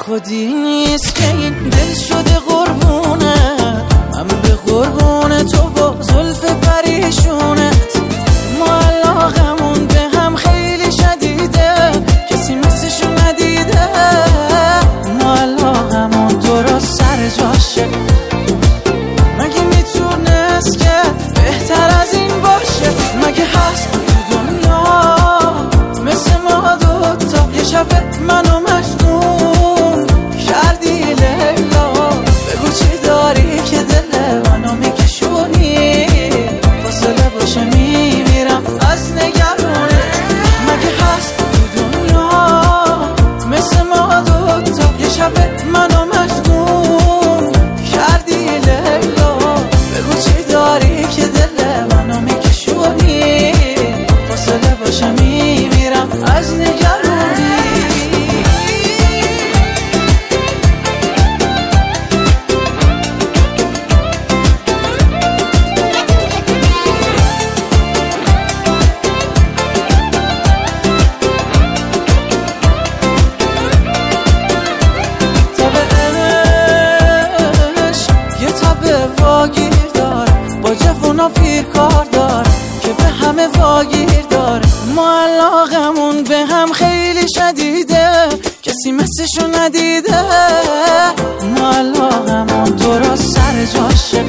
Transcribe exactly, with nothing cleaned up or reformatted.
خودی نیست که این دل شده قربونه، من به قربون تو و زلف پریشونت. ما علاقمون به هم خیلی شدیده، کسی مثلشو ندیده. ما علاقمون درست سر جاشه، مگه میتونست که بهتر از این باشه؟ مگه هست تو دنیا مثل ما دوتا؟ یه شب منو مجنون کردی لیلا، بگو چی داری که دل منو میکشونی؟ فاصله باشه میمیرم از نگرونه. مگه هست تو دنیا مثل ما دوتا؟ یه شب منو مجنون کردی لیلا، بگو چی داری که دل منو میکشونی؟ فاصله باشه میمیرم از نگرونی. واگیر داره با جوونا پیر کار داره که به همه واگیر داره. ما علاقمون به هم خیلی شدیده، کسی مثلشو ندیده. ما علاقمون درست سر جاشه،